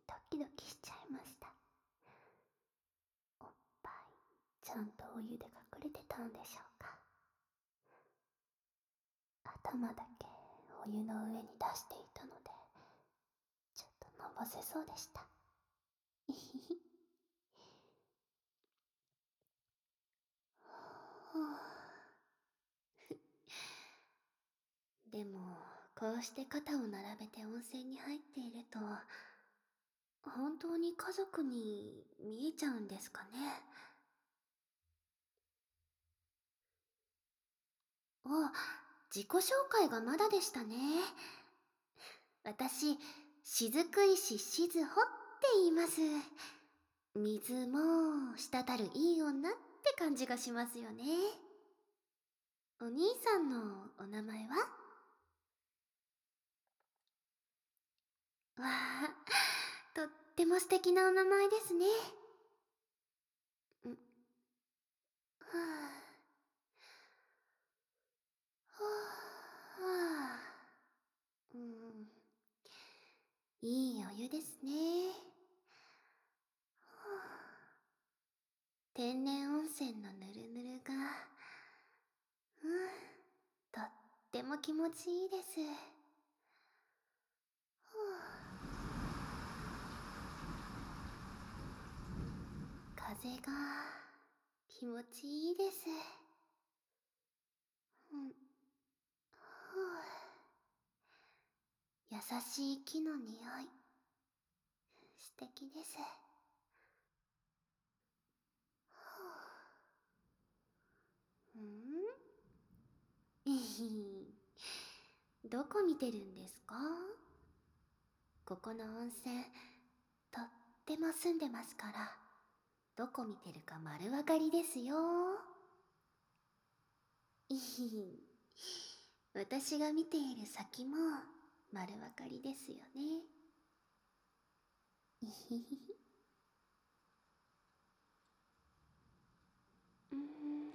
ドキドキしちゃいました。おっぱいちゃんとお湯で隠れてたんでしょうか。頭だけお湯の上に出していたので、ちょっとのぼせそうでした。いひひ。でも、こうして肩を並べて温泉に入っていると、本当に家族に見えちゃうんですかね。あ、自己紹介がまだでしたね。私、雫石しずほって言います。水も滴るいい女って感じがしますよね。お兄さんのお名前は？わあ、とっても素敵なお名前ですね。ん、はあ、はあ、はあ、いいお湯ですね。はあ、天然温泉のぬるぬるが、とっても気持ちいいです。はあ、風が気持ちいいです。うん、はあ、優しい木の匂い、素敵です。はあ、いひ、どこ見てるんですか？ここの温泉、とっても澄んでますから、どこ見てるか丸分かりですよ。いひ、私が見ている先も丸分かりですよね。いひひひ。うーん。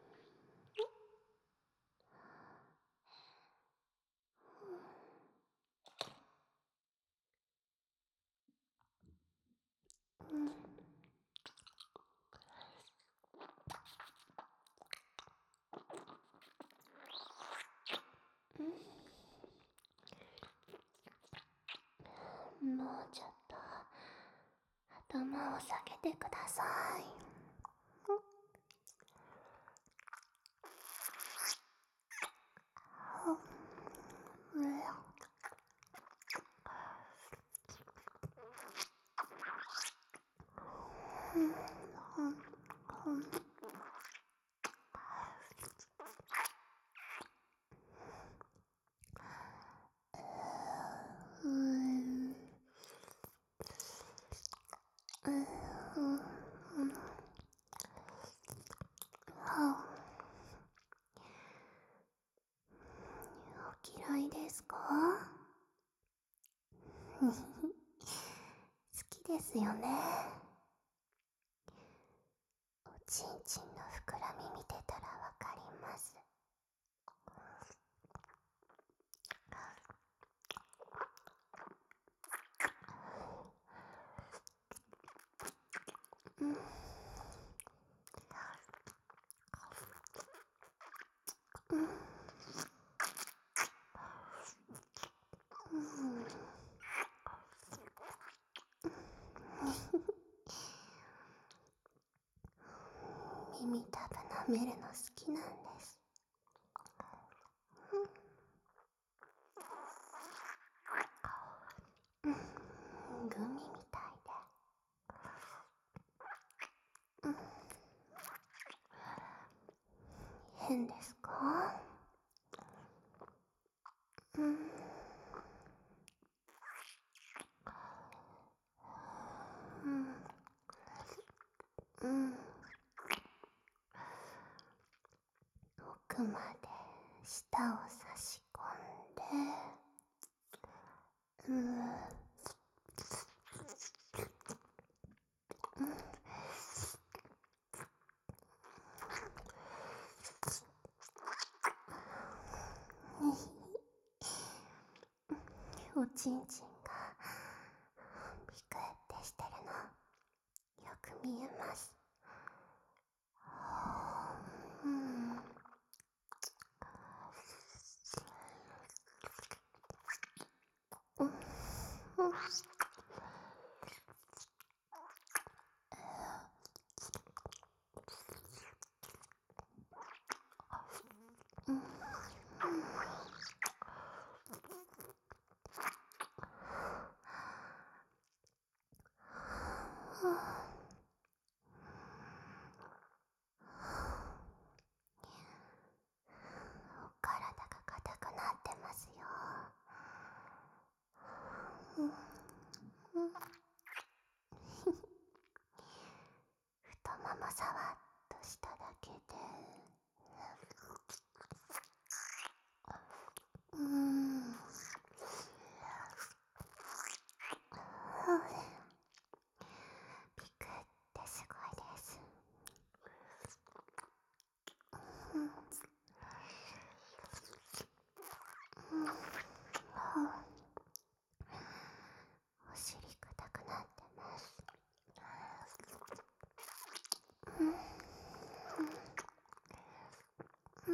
うん。もうちょっと頭を下げてください。お嫌いですか？好きですよね。おちんちんの膨らみ見てたらわかります。耳たぶ舐めるの好きなんです。グミみたいで。変ですか？うん。うん。奥まで舌を差し込んで、おちんちんがピカく見えます。うん。うん。うん。お体が硬くなってますよ。うん。太もも触っとしただけで。うん。ピクってすごいです。うん。うん。お尻硬くなってます。うん。うん。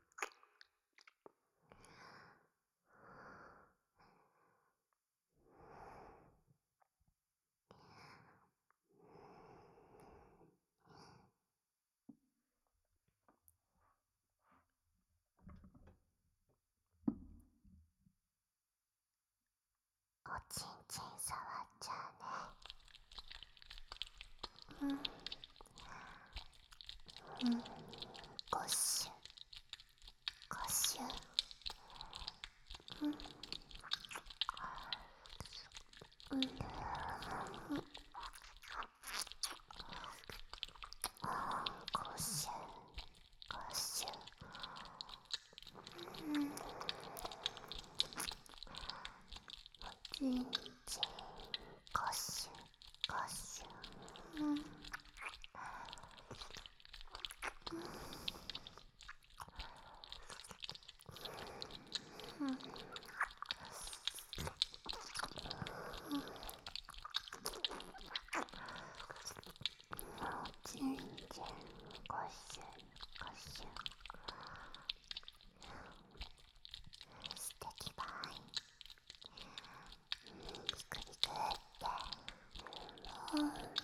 おちんちん触っちゃうね。うん。うん。ゴシュゴシュ。うん。うん。ゴシュゴシュ。うん。おちんちんゴシュゴシュ。うん。うん。おちんちんゴシュゴシュ。素敵ばい。ピクピクって。うん。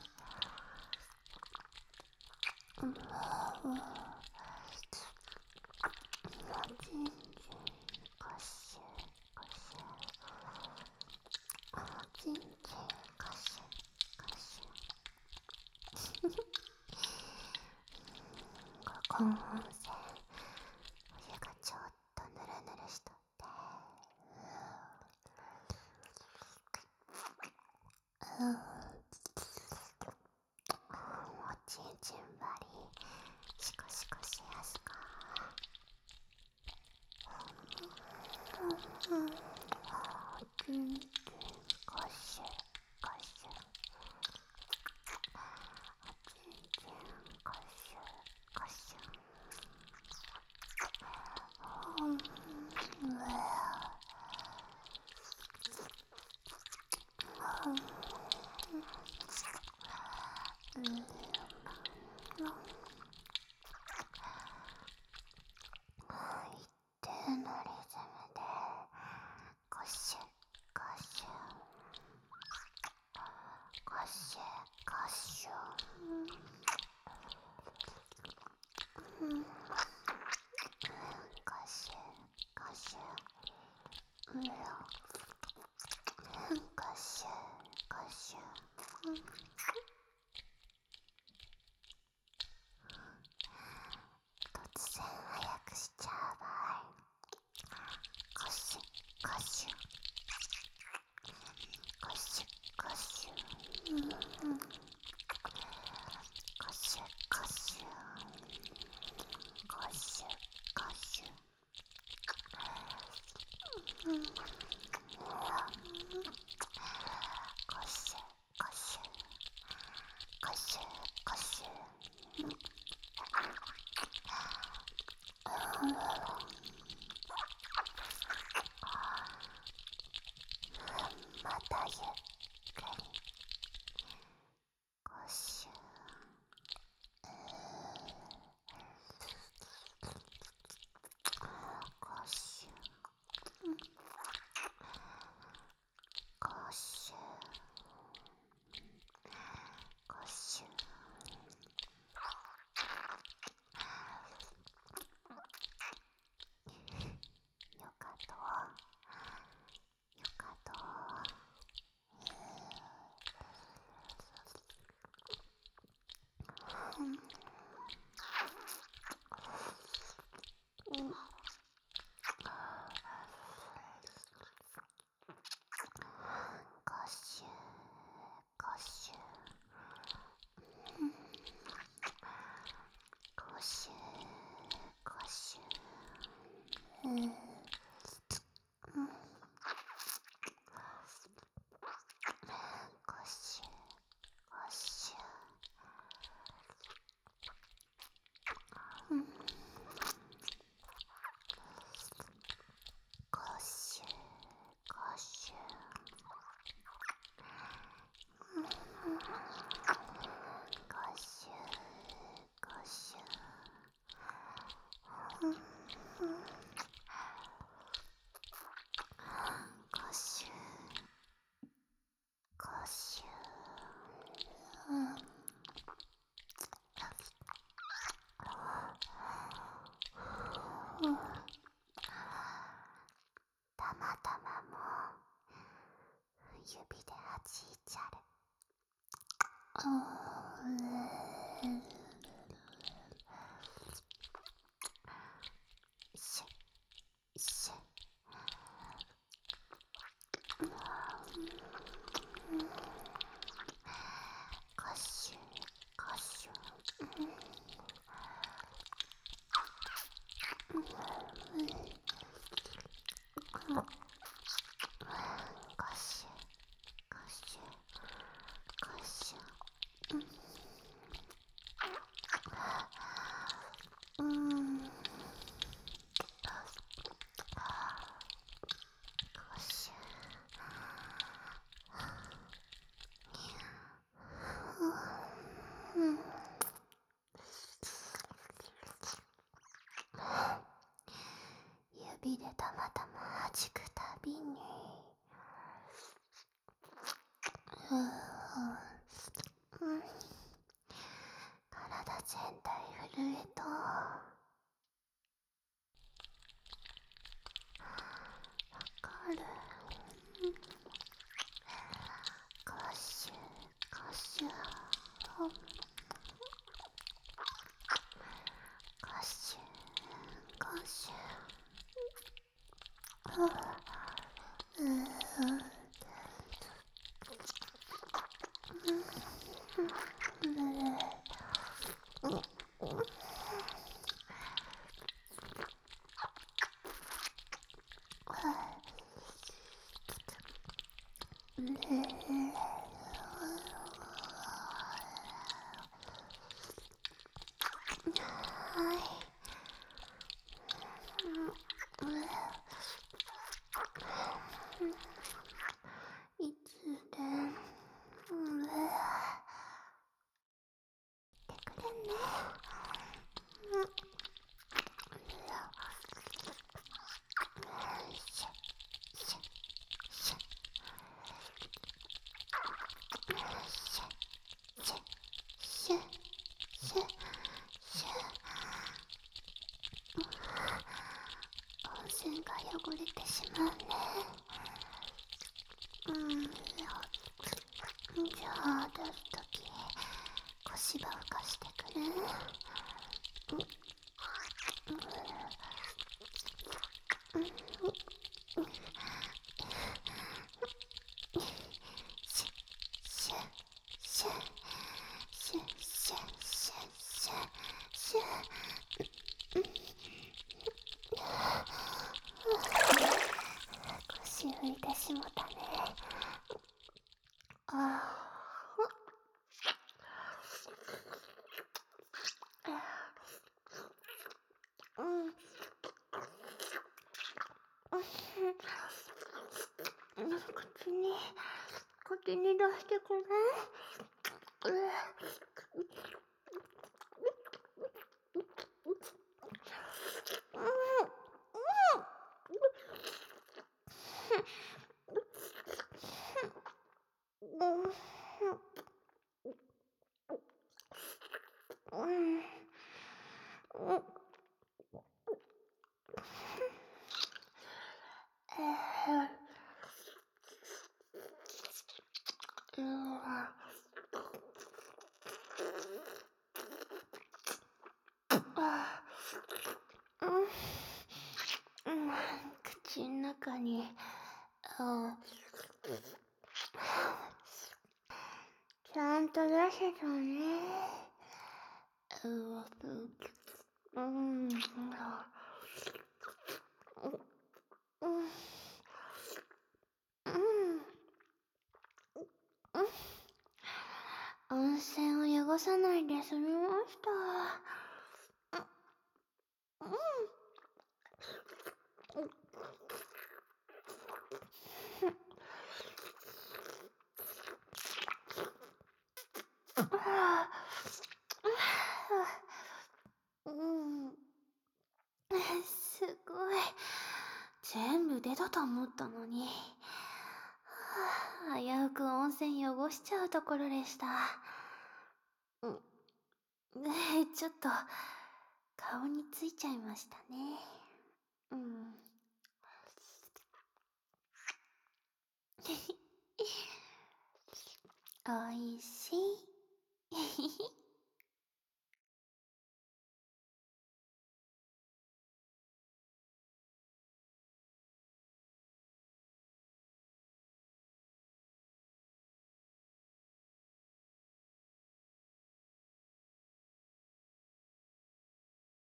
うん。おちんちんゴシュゴシュ。おちんちんゴシュゴシュ。ここ温泉、お湯がちょっとぬるぬるしとって。うん。おちんちんばりシコシコしやすか。うん。おちんちんゴシュゴシュ。おちんちんゴシュゴシュ。うん。うん。一定のリズムでゴシュゴシュゴシュゴシュ。うん。ゴシュゴシュ。うん。ゴシュゴシュ。うん。突然早くしちゃう場合、ゴシュゴシュゴシュゴシュ。うん。ゴシュゴシュゴシュゴシュ。うん。ゴシュゴシュゴシュゴシュ。またゆっくり指でたまたま弾くたびに体全体震えとわかる。ガシュガシュガシュガシいつでもてくれんね。温泉が汚れてしまうね。じゃあ出すとき腰ば浮かしてくれ。シュッシュッシュッシュッシュッシュッシュッ腰浮いてしもたね。口に出してくれ。口の中にちゃんと出せたね。温泉を汚さないで済みました。すごい。全部出たと思ったのに。危うく温泉汚しちゃうところでした。ちょっと顔についちゃいましたね。おいしい。